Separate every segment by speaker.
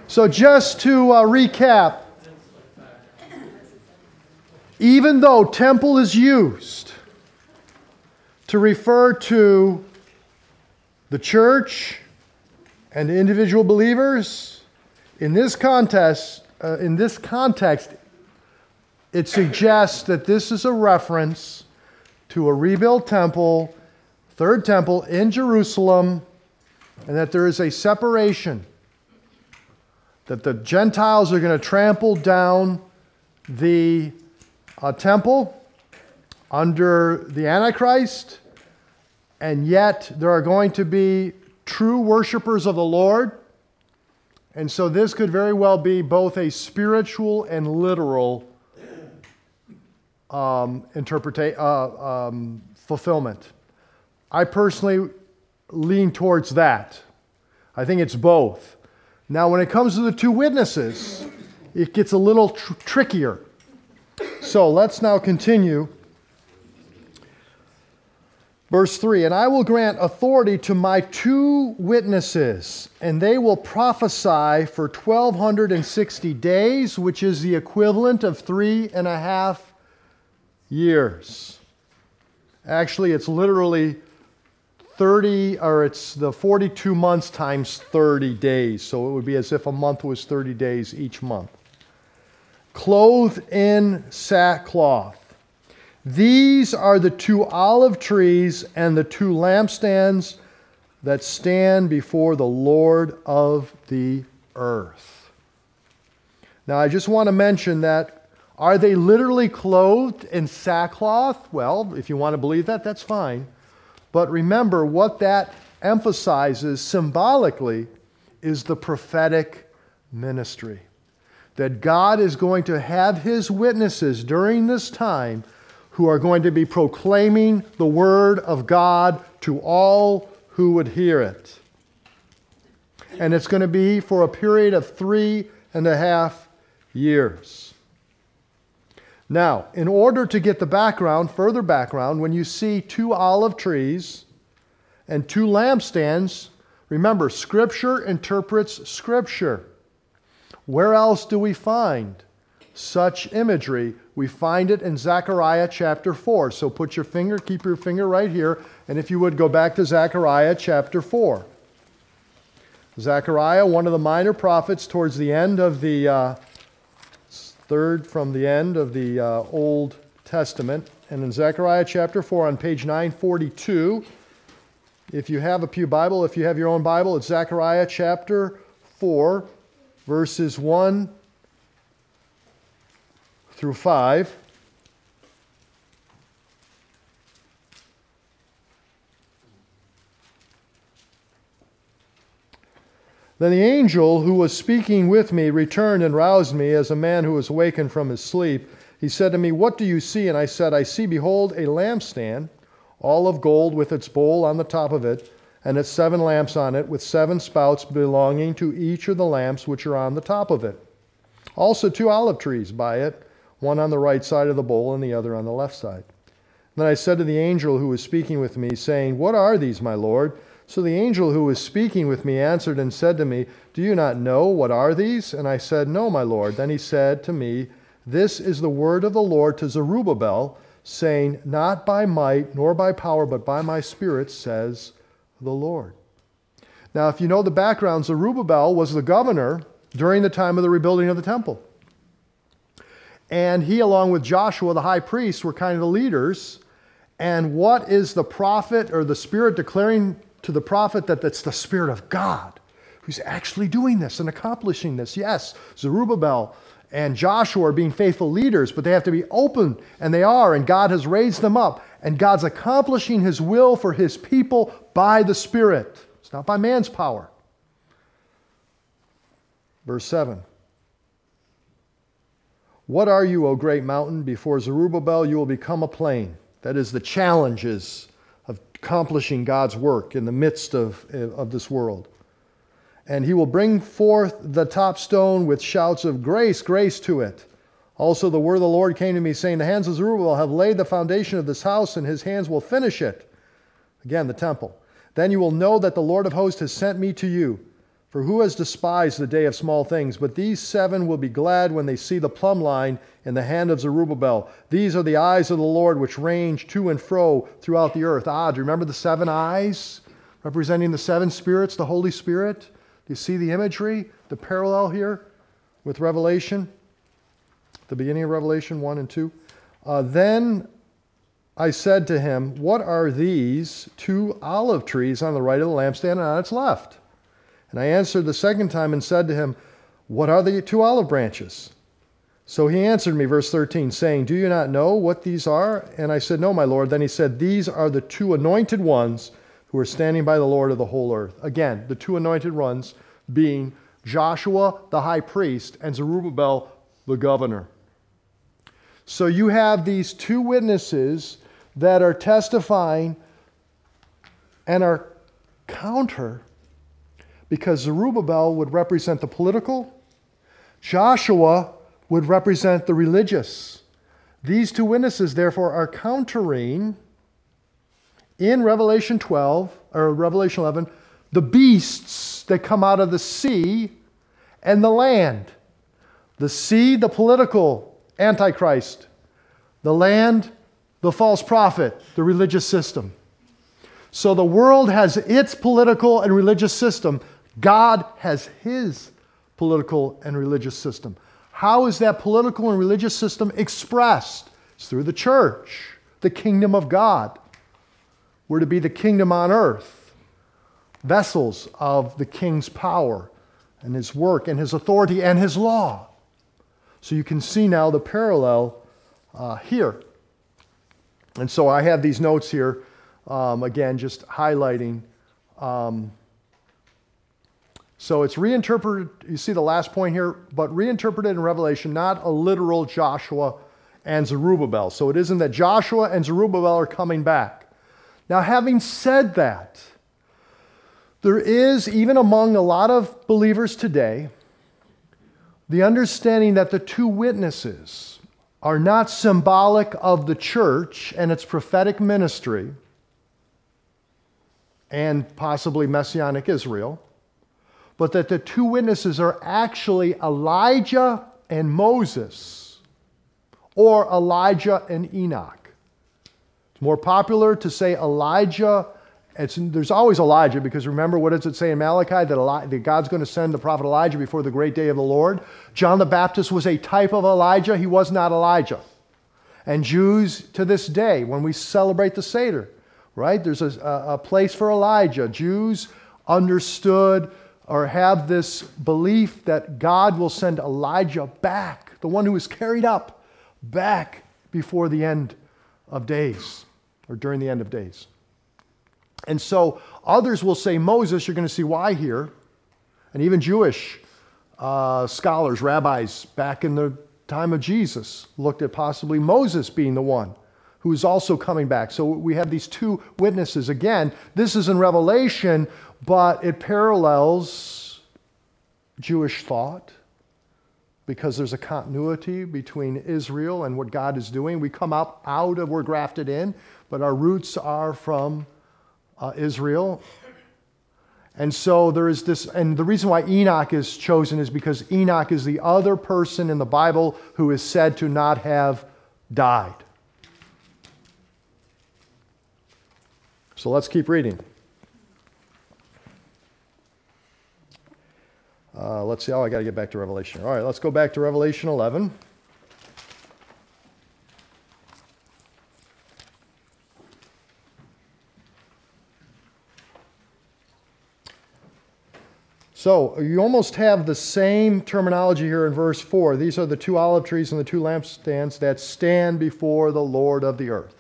Speaker 1: So just to recap, even though temple is used to refer to the church and individual believers, in this context, it suggests that this is a reference to a rebuilt temple, third temple in Jerusalem, and that there is a separation, that the Gentiles are going to trample down the temple under the Antichrist, and yet there are going to be true worshipers of the Lord. And so this could very well be both a spiritual and literal fulfillment. I personally lean towards that. I think it's both. Now, when it comes to the two witnesses, it gets a little trickier. So let's now continue. Verse 3, and I will grant authority to my two witnesses, and they will prophesy for 1,260 days, which is the equivalent of 3.5 years. Actually, it's literally 30, or it's the 42 months times 30 days. So it would be as if a month was 30 days each month. Clothed in sackcloth. These are the two olive trees and the two lampstands that stand before the Lord of the earth. Now, I just want to mention that, are they literally clothed in sackcloth? Well, if you want to believe that, that's fine. But remember, what that emphasizes symbolically is the prophetic ministry. That God is going to have His witnesses during this time who are going to be proclaiming the Word of God to all who would hear it. And it's going to be for a period of 3.5 years. Now, in order to get the background, further background, when you see two olive trees and two lampstands, remember, Scripture interprets Scripture. Where else do we find such imagery? We find it in Zechariah chapter 4. So keep your finger right here, and if you would go back to Zechariah chapter 4. Zechariah, one of the minor prophets towards the end of the third from the end of the Old Testament. And in Zechariah chapter 4 on page 942, if you have a pew Bible, if you have your own Bible, it's Zechariah chapter 4, verses 1 through 5. Then the angel who was speaking with me returned and roused me as a man who was awakened from his sleep. He said to me, "What do you see?" And I said, "I see, behold, a lampstand, all of gold, with its bowl on the top of it, and its 7 lamps on it, with 7 spouts belonging to each of the lamps which are on the top of it. Also 2 olive trees by it, one on the right side of the bowl and the other on the left side." Then I said to the angel who was speaking with me, saying, "What are these, my Lord?" So the angel who was speaking with me answered and said to me, "Do you not know what are these?" And I said, "No, my Lord." Then he said to me, "This is the word of the Lord to Zerubbabel, saying, Not by might nor by power, but by my Spirit, says the Lord." Now, if you know the background, Zerubbabel was the governor during the time of the rebuilding of the temple. And he, along with Joshua, the high priest, were kind of the leaders. And what is the prophet or the Spirit declaring to the prophet? That it's the Spirit of God who's actually doing this and accomplishing this. Yes, Zerubbabel and Joshua are being faithful leaders, but they have to be open, and they are, and God has raised them up. And God's accomplishing His will for His people by the Spirit. It's not by man's power. Verse 7. "What are you, O great mountain? Before Zerubbabel you will become a plain." That is the challenges of accomplishing God's work in the midst of this world. "And he will bring forth the top stone with shouts of grace, grace to it. Also the word of the Lord came to me, saying, The hands of Zerubbabel have laid the foundation of this house, and his hands will finish it." Again, the temple. "Then you will know that the Lord of hosts has sent me to you. For who has despised the day of small things? But these 7 will be glad when they see the plumb line in the hand of Zerubbabel. These are the eyes of the Lord which range to and fro throughout the earth. Do you remember the 7 eyes representing the 7 spirits, the Holy Spirit? Do you see the imagery, the parallel here with Revelation? The beginning of Revelation 1 and 2. Then I said to him, what are these 2 olive trees on the right of the lampstand and on its left? And I answered the second time and said to him, what are the 2 olive branches? So he answered me, verse 13, saying, do you not know what these are? And I said, no, my Lord. Then he said, these are the 2 anointed ones who are standing by the Lord of the whole earth. Again, the 2 anointed ones being Joshua, the high priest, and Zerubbabel, the governor. So you have these 2 witnesses that are testifying and are counter, because Zerubbabel would represent the political, Joshua would represent the religious. These 2 witnesses, therefore, are countering in Revelation 12 or Revelation 11 the beasts that come out of the sea and the land. The sea, the political Antichrist. The land, the false prophet, the religious system. So the world has its political and religious system. God has his political and religious system. How is that political and religious system expressed? It's through the church, the kingdom of God. We're to be the kingdom on earth, vessels of the king's power and his work and his authority and his law. So you can see now the parallel here. And so I have these notes here, again, just highlighting. So it's reinterpreted, you see the last point here, but reinterpreted in Revelation, not a literal Joshua and Zerubbabel. So it isn't that Joshua and Zerubbabel are coming back. Now, having said that, there is, even among a lot of believers today, the understanding that the 2 witnesses are not symbolic of the church and its prophetic ministry and possibly Messianic Israel, but that the 2 witnesses are actually Elijah and Moses, or Elijah and Enoch. It's more popular to say Elijah. There's always Elijah, because remember, what does it say in Malachi? That God's going to send the prophet Elijah before the great day of the Lord. John the Baptist was a type of Elijah. He was not Elijah. And Jews to this day, when we celebrate the Seder, right? There's a place for Elijah. Jews understood or have this belief that God will send Elijah back, the one who was carried up, back before the end of days, or during the end of days. And so others will say Moses. You're going to see why here. And even Jewish scholars, rabbis back in the time of Jesus looked at possibly Moses being the one who is also coming back. So we have these 2 witnesses. Again, this is in Revelation, but it parallels Jewish thought, because there's a continuity between Israel and what God is doing. We come out of, we're grafted in, but our roots are from Israel. And so there is this, and the reason why Enoch is chosen is because Enoch is the other person in the Bible who is said to not have died. So let's keep reading. Let's see. Oh, I got to get back to Revelation. All right, let's go back to Revelation 11. So you almost have the same terminology here in verse 4. These are the 2 olive trees and the 2 lampstands that stand before the Lord of the earth.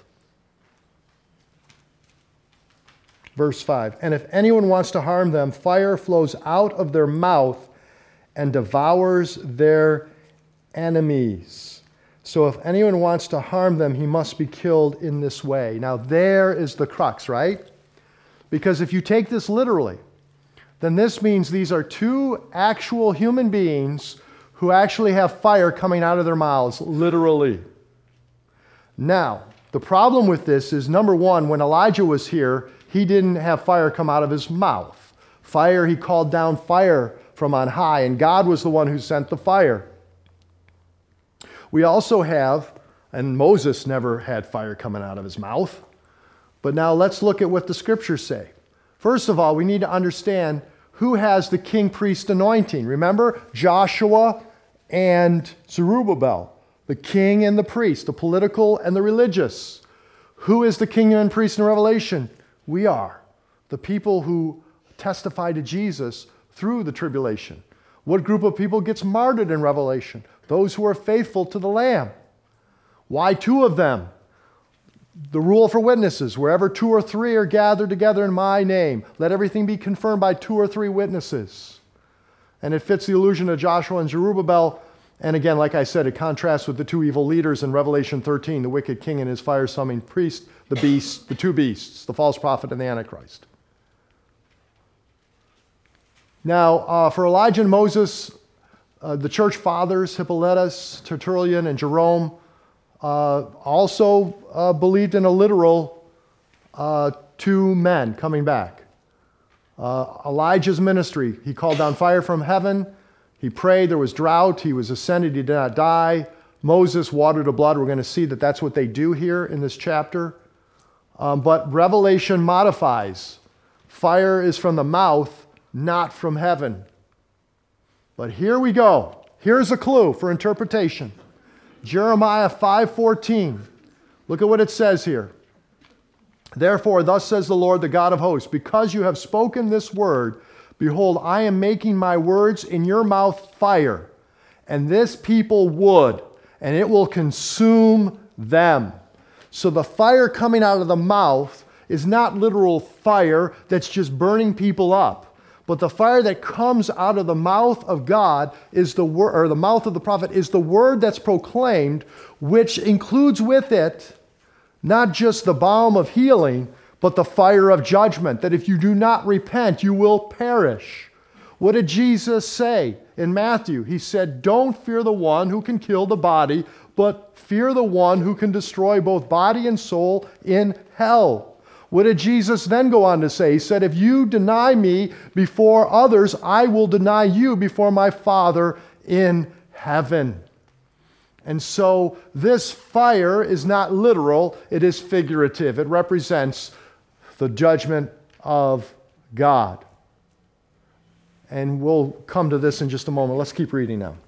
Speaker 1: Verse 5, and if anyone wants to harm them, fire flows out of their mouth and devours their enemies. So if anyone wants to harm them, he must be killed in this way. Now there is the crux, right? Because if you take this literally, then this means these are 2 actual human beings who actually have fire coming out of their mouths, literally. Now, the problem with this is, number one, when Elijah was here, he didn't have fire come out of his mouth. Fire, he called down fire from on high, and God was the one who sent the fire. We also have, and Moses never had fire coming out of his mouth, but now let's look at what the scriptures say. First of all, we need to understand who has the king-priest anointing. Remember, Joshua and Zerubbabel, the king and the priest, the political and the religious. Who is the king and priest in Revelation? We are, the people who testify to Jesus through the tribulation. What group of people gets martyred in Revelation? Those who are faithful to the Lamb. Why two of them? The rule for witnesses, wherever 2 or 3 are gathered together in my name, let everything be confirmed by 2 or 3 witnesses. And it fits the allusion of Joshua and Zerubbabel. And again, like I said, it contrasts with the 2 evil leaders in Revelation 13, the wicked king and his fire-summoning priest, the beast, the 2 beasts, the false prophet and the Antichrist. Now, for Elijah and Moses, the church fathers, Hippolytus, Tertullian, and Jerome, also believed in a literal 2 men coming back. Elijah's ministry, he called down fire from heaven. He prayed, there was drought, he was ascended, he did not die. Moses, water to blood. We're going to see that that's what they do here in this chapter. But Revelation modifies. Fire is from the mouth, not from heaven. But here we go. Here's a clue for interpretation. Jeremiah 5:14. Look at what it says here. Therefore, thus says the Lord, the God of hosts, because you have spoken this word, behold, I am making my words in your mouth fire, and this people wood, and it will consume them. So the fire coming out of the mouth is not literal fire that's just burning people up. But the fire that comes out of the mouth of God is the word, or the mouth of the prophet is the word that's proclaimed, which includes with it not just the balm of healing, but the fire of judgment, that if you do not repent, you will perish. What did Jesus say in Matthew? He said, don't fear the one who can kill the body, but fear the one who can destroy both body and soul in hell. What did Jesus then go on to say? He said, if you deny me before others, I will deny you before my Father in heaven. And so this fire is not literal, it is figurative. It represents the judgment of God. And we'll come to this in just a moment. Let's keep reading now.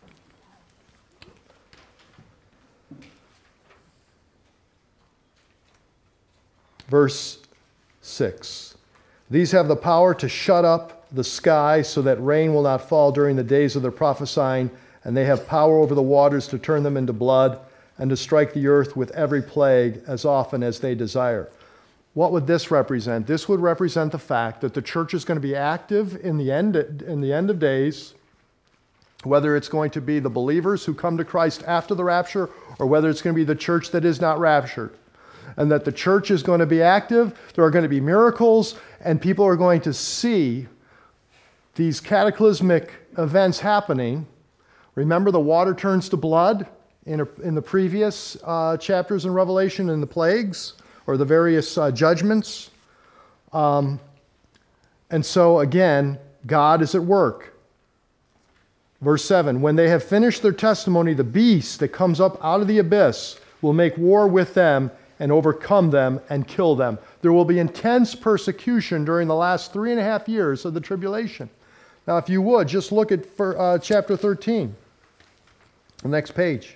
Speaker 1: Verse 6. These have the power to shut up the sky so that rain will not fall during the days of their prophesying, and they have power over the waters to turn them into blood and to strike the earth with every plague as often as they desire. What would this represent? This would represent the fact that the church is going to be active in the end of days, whether it's going to be the believers who come to Christ after the rapture or whether it's going to be the church that is not raptured. And that the church is going to be active, there are going to be miracles, and people are going to see these cataclysmic events happening. Remember, the water turns to blood in the previous chapters in Revelation, in the plagues, or the various judgments. And so, again, God is at work. Verse 7, when they have finished their testimony, the beast that comes up out of the abyss will make war with them and overcome them and kill them. There will be intense persecution during the last 3.5 years of the tribulation. Now, if you would, just look at chapter 13, the next page.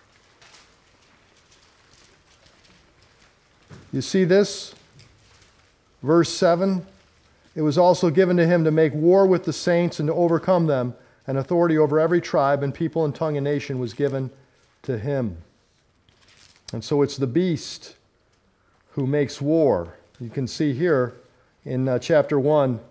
Speaker 1: You see this? Verse 7, it was also given to him to make war with the saints and to overcome them, and authority over every tribe and people and tongue and nation was given to him. And so it's the beast who makes war. You can see here in chapter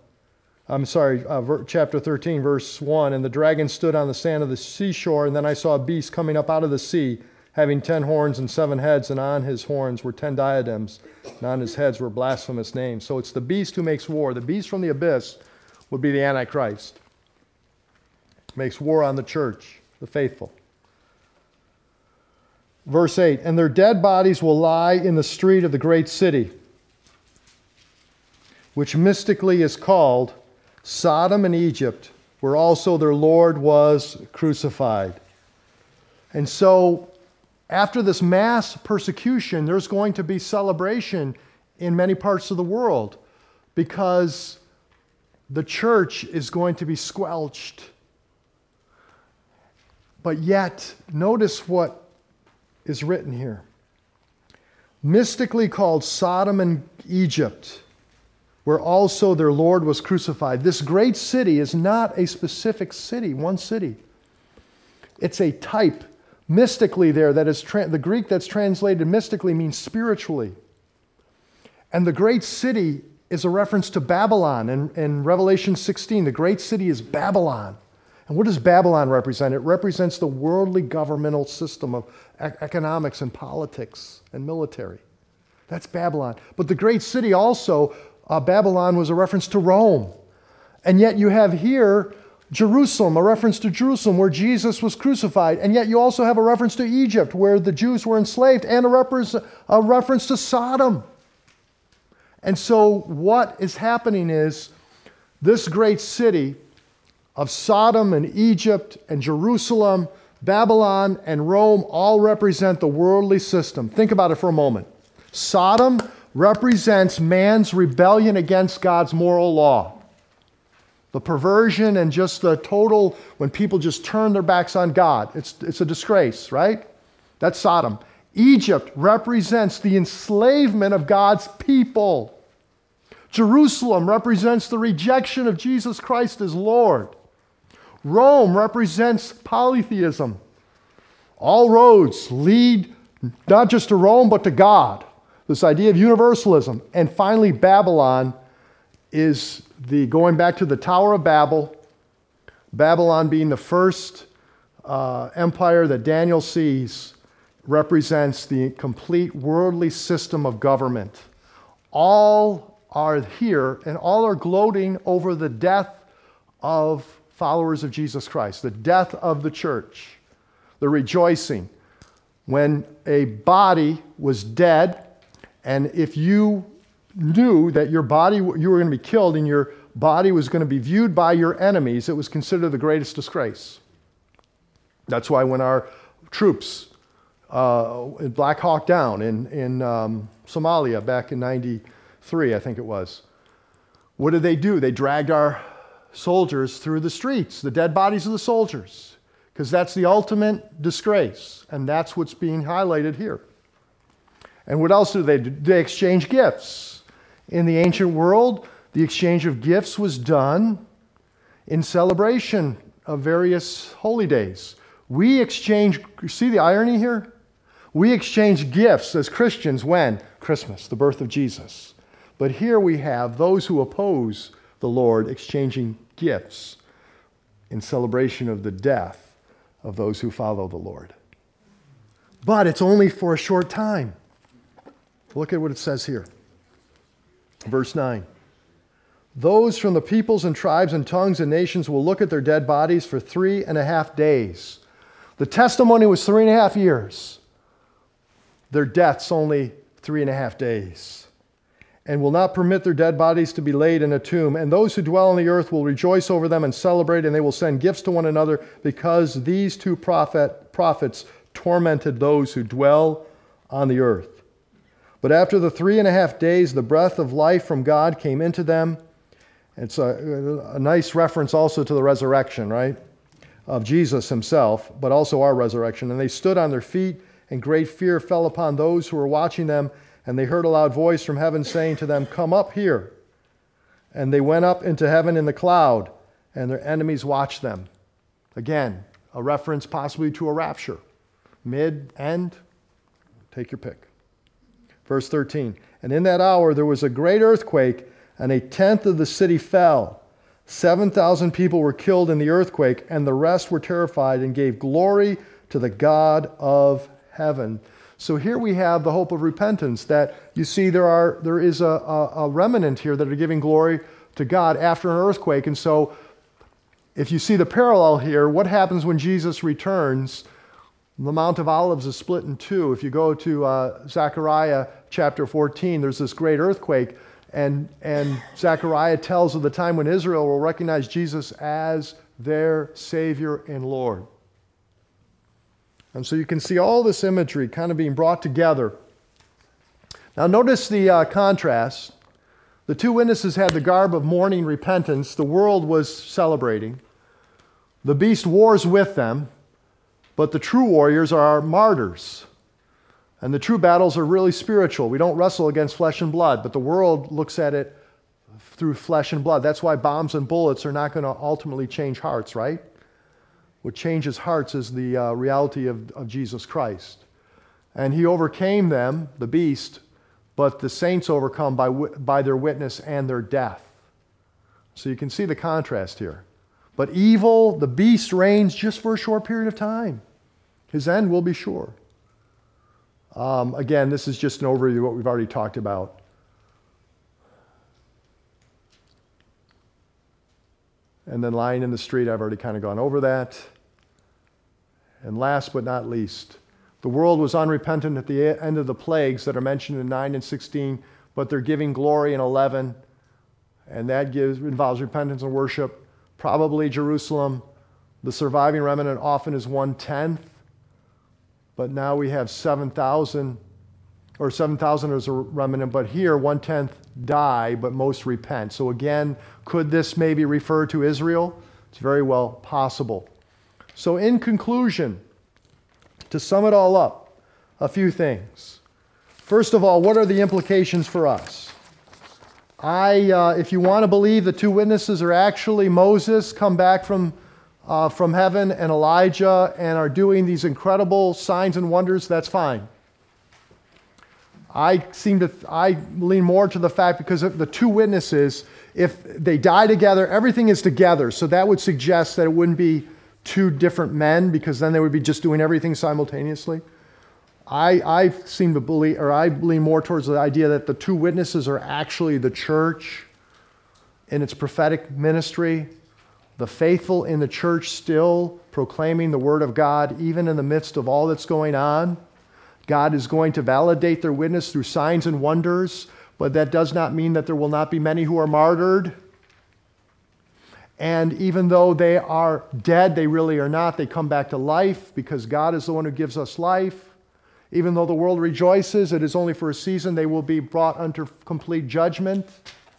Speaker 1: 13, verse 1, and the dragon stood on the sand of the seashore, and then I saw a beast coming up out of the sea, having 10 horns and 7 heads, and on his horns were 10 diadems, and on his heads were blasphemous names. So it's the beast who makes war. The beast from the abyss would be the Antichrist. Makes war on the church, the faithful. Verse 8, and their dead bodies will lie in the street of the great city, which mystically is called Sodom and Egypt, where also their Lord was crucified. And so, after this mass persecution, there's going to be celebration in many parts of the world because the church is going to be squelched. But yet, notice what is written here. Mystically called Sodom and Egypt, where also their Lord was crucified. This great city is not a specific city, one city. It's a type. Mystically there, that is the Greek that's translated mystically means spiritually. And the great city is a reference to Babylon. In Revelation 16, the great city is Babylon. And what does Babylon represent? It represents the worldly governmental system of economics and politics and military. That's Babylon. But the great city also, Babylon, was a reference to Rome. And yet you have here Jerusalem, a reference to Jerusalem where Jesus was crucified. And yet you also have a reference to Egypt where the Jews were enslaved, and a reference to Sodom. And so what is happening is this great city of Sodom and Egypt and Jerusalem, Babylon and Rome all represent the worldly system. Think about it for a moment. Sodom represents man's rebellion against God's moral law. The perversion and just the total, when people just turn their backs on God. It's a disgrace, right? That's Sodom. Egypt represents the enslavement of God's people. Jerusalem represents the rejection of Jesus Christ as Lord. Rome represents polytheism. All roads lead not just to Rome, but to God. This idea of universalism. And finally, Babylon is going back to the Tower of Babel, Babylon being the first empire that Daniel sees, represents the complete worldly system of government. All are here and all are gloating over the death of followers of Jesus Christ, the death of the church. They're rejoicing. When a body was dead, and if you knew that you were going to be killed and your body was going to be viewed by your enemies, it was considered the greatest disgrace. That's why when our troops, Black Hawk Down in Somalia back in 93, I think it was, what did they do? They dragged our soldiers through the streets, the dead bodies of the soldiers, because that's the ultimate disgrace, and that's what's being highlighted here. And what else do? They exchange gifts. In the ancient world, the exchange of gifts was done in celebration of various holy days. We exchange, see the irony here? We exchange gifts as Christians when? Christmas, the birth of Jesus. But here we have those who oppose the Lord exchanging gifts in celebration of the death of those who follow the Lord. But it's only for a short time. Look at what it says here. Verse 9. Those from the peoples and tribes and tongues and nations will look at their dead bodies for 3.5 days. The testimony was 3.5 years. Their death's only 3.5 days. And will not permit their dead bodies to be laid in a tomb. And those who dwell on the earth will rejoice over them and celebrate, and they will send gifts to one another, because these two prophets tormented those who dwell on the earth. But after the 3.5 days, the breath of life from God came into them. It's a nice reference also to the resurrection, right? Of Jesus himself, but also our resurrection. And they stood on their feet, and great fear fell upon those who were watching them. And they heard a loud voice from heaven saying to them, "Come up here." And they went up into heaven in the cloud, and their enemies watched them. Again, a reference possibly to a rapture. Mid, end, take your pick. Verse 13, and in that hour there was a great earthquake, and 1/10 of the city fell. 7,000 people were killed in the earthquake, and the rest were terrified and gave glory to the God of heaven. So here we have the hope of repentance, that you see there is a remnant here that are giving glory to God after an earthquake. And so if you see the parallel here, what happens when Jesus returns? The Mount of Olives is split in two. If you go to Zechariah chapter 14, there's this great earthquake. And Zechariah tells of the time when Israel will recognize Jesus as their Savior and Lord. And so you can see all this imagery kind of being brought together. Now notice the contrast. The two witnesses had the garb of mourning repentance. The world was celebrating. The beast wars with them, but the true warriors are martyrs. And the true battles are really spiritual. We don't wrestle against flesh and blood, but the world looks at it through flesh and blood. That's why bombs and bullets are not going to ultimately change hearts, right? What changes hearts is the reality of Jesus Christ. And he overcame them, the beast, but the saints overcome by their witness and their death. So you can see the contrast here. But evil, the beast, reigns just for a short period of time. His end will be sure. Again, this is just an overview of what we've already talked about. And then lying in the street, I've already kind of gone over that. And last but not least, the world was unrepentant at the end of the plagues that are mentioned in 9 and 16, but they're giving glory in 11, and that involves repentance and worship. Probably Jerusalem, the surviving remnant often is 1/10, but now we have 7,000, or 7,000 as a remnant, but here 1/10 die, but most repent. So again, could this maybe refer to Israel? It's very well possible. So in conclusion, to sum it all up, a few things. First of all, what are the implications for us? If you want to believe the two witnesses are actually Moses come back from heaven and Elijah and are doing these incredible signs and wonders, that's fine. I lean more to the fact because of the two witnesses, if they die together, everything is together. So that would suggest that it wouldn't be two different men, because then they would be just doing everything simultaneously. I seem to believe, or I lean more towards the idea that the two witnesses are actually the church in its prophetic ministry, the faithful in the church still proclaiming the word of God, even in the midst of all that's going on. God is going to validate their witness through signs and wonders, but that does not mean that there will not be many who are martyred. And even though they are dead, they really are not. They come back to life because God is the one who gives us life. Even though the world rejoices, it is only for a season. They will be brought under complete judgment.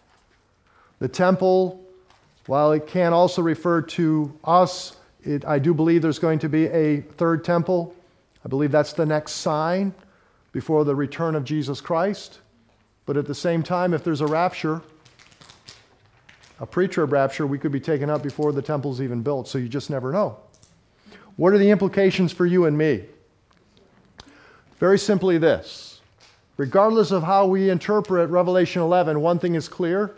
Speaker 1: The temple, while it can also refer to us, I do believe there's going to be a third temple. I believe that's the next sign before the return of Jesus Christ. But at the same time, if there's a rapture, a pre-trib rapture, we could be taken up before the temple's even built, so you just never know. What are the implications for you and me? Very simply this. Regardless of how we interpret Revelation 11, one thing is clear.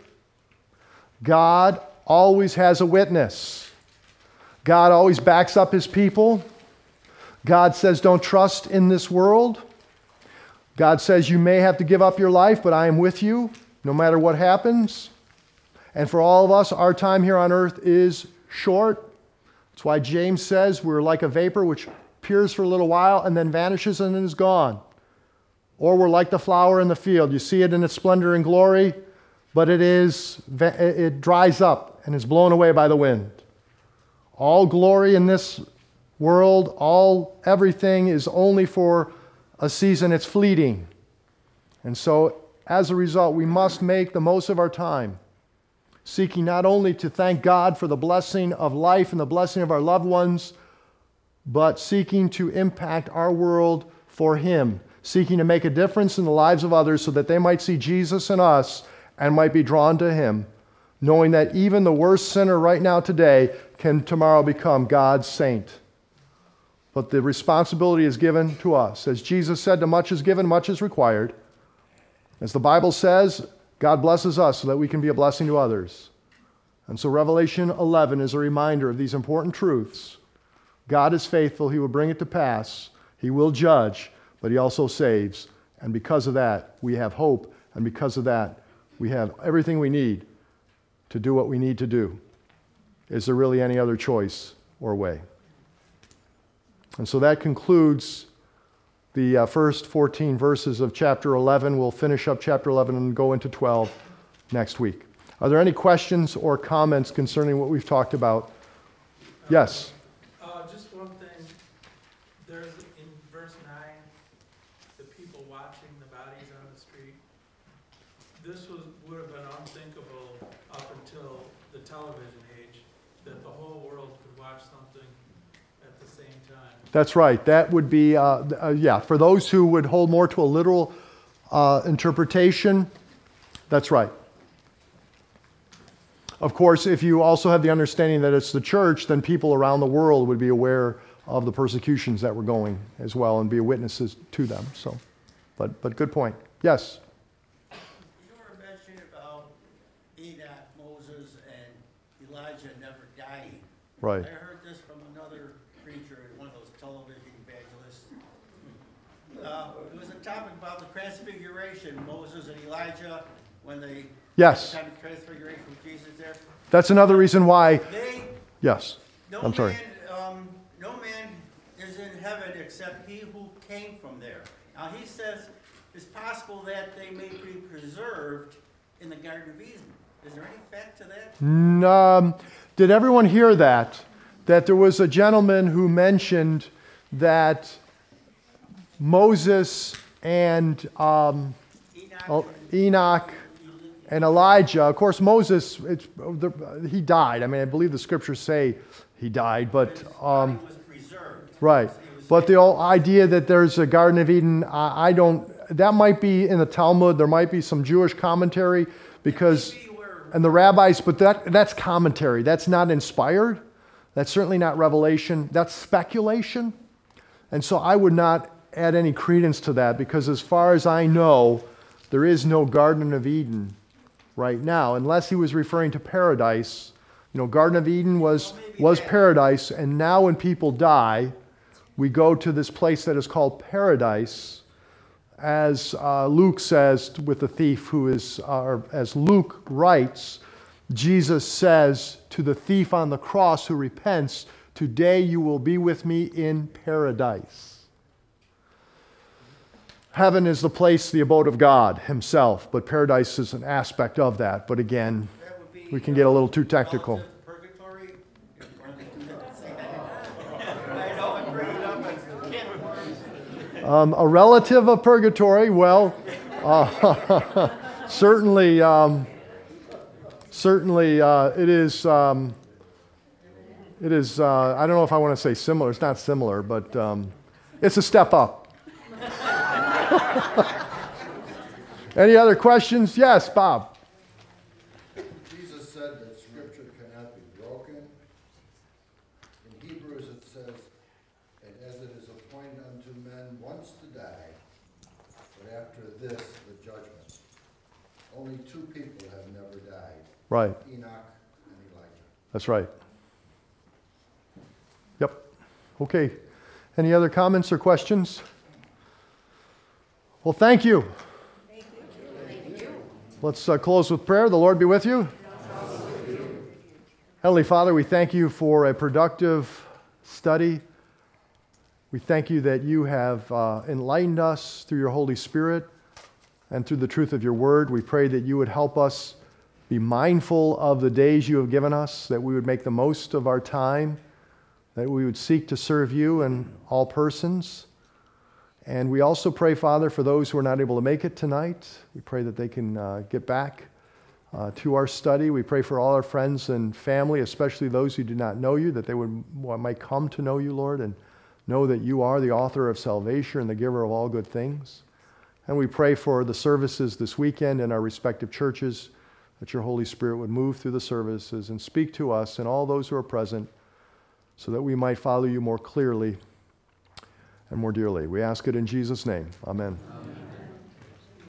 Speaker 1: God always has a witness. God always backs up his people. God says, don't trust in this world. God says, you may have to give up your life, but I am with you no matter what happens. And for all of us, our time here on earth is short. That's why James says we're like a vapor which appears for a little while and then vanishes and then is gone. Or we're like the flower in the field. You see it in its splendor and glory, but it dries up and is blown away by the wind. All glory in this world, everything is only for a season. It's fleeting. And so as a result, we must make the most of our time, seeking not only to thank God for the blessing of life and the blessing of our loved ones, but seeking to impact our world for him, seeking to make a difference in the lives of others so that they might see Jesus in us and might be drawn to him, knowing that even the worst sinner right now today can tomorrow become God's saint. But the responsibility is given to us. As Jesus said, to much is given, much is required. As the Bible says, God blesses us so that we can be a blessing to others. And so Revelation 11 is a reminder of these important truths. God is faithful. He will bring it to pass. He will judge, but he also saves. And because of that, we have hope. And because of that, we have everything we need to do what we need to do. Is there really any other choice or way? And so that concludes the first 14 verses of chapter 11. We'll finish up chapter 11 and go into 12 next week. Are there any questions or comments concerning what we've talked about? Yes.
Speaker 2: Just one thing. There's in verse 9, the people watching the bodies on the street. This would have been unthinkable up until the television age, that the whole world could watch something at the same time.
Speaker 1: That's right. That would be, for those who would hold more to a literal interpretation, that's right. Of course, if you also have the understanding that it's the church, then people around the world would be aware of the persecutions that were going as well and be witnesses to them. So, but good point. Yes?
Speaker 3: You were mentioning about Enoch, Moses, and Elijah never dying.
Speaker 1: Right.
Speaker 3: I heard this from another preacher, one of those television evangelists. It was a topic about the transfiguration, Moses and Elijah, when they
Speaker 1: Yes.
Speaker 3: had the transfiguration with Jesus there.
Speaker 1: That's another reason why. Yes.
Speaker 3: No
Speaker 1: I'm sorry.
Speaker 3: no man is in heaven except he who came from there. Now he says it's possible that they may be preserved in the Garden of Eden. Is there any fact to that?
Speaker 1: Did everyone hear that? That there was a gentleman who mentioned that Moses and Enoch and Elijah, of course, Moses, he died. I mean, I believe the scriptures say he died, but
Speaker 3: His body was preserved.
Speaker 1: right. But the whole idea that there's a Garden of Eden, I don't. That might be in the Talmud. There might be some Jewish commentary because, and the rabbis. But that's commentary. That's not inspired. That's certainly not revelation. That's speculation. And so I would not add any credence to that because, as far as I know, there is no Garden of Eden right now, unless he was referring to paradise. You know, Garden of Eden was paradise, and now when people die, we go to this place that is called paradise, as Luke says with the thief who is, or as Luke writes, Jesus says to the thief on the cross who repents, "Today you will be with me in paradise." Heaven is the place, the abode of God himself, but paradise is an aspect of that. But again, we can get a little too technical.
Speaker 3: Purgatory? I know I bring it up, but
Speaker 1: A relative of purgatory, well, certainly it is, I don't know if I want to say similar. It's not similar, but it's a step up. Any other questions? Yes, Bob.
Speaker 4: Jesus said that Scripture cannot be broken. In Hebrews it says, "And as it is appointed unto men once to die, but after this the judgment." Only two people have never died.
Speaker 1: Right.
Speaker 4: Enoch and Elijah.
Speaker 1: That's right. Yep. Okay. Any other comments or questions? Well, thank you. Thank you. Let's close with prayer. The Lord be with you. Heavenly Father, we thank you for a productive study. We thank you that you have enlightened us through your Holy Spirit and through the truth of your word. We pray that you would help us be mindful of the days you have given us, that we would make the most of our time, that we would seek to serve you and all persons. And we also pray, Father, for those who are not able to make it tonight. We pray that they can get back to our study. We pray for all our friends and family, especially those who do not know you, that they might come to know you, Lord, and know that you are the author of salvation and the giver of all good things. And we pray for the services this weekend in our respective churches, that your Holy Spirit would move through the services and speak to us and all those who are present so that we might follow you more clearly and more dearly. We ask it in Jesus' name. Amen.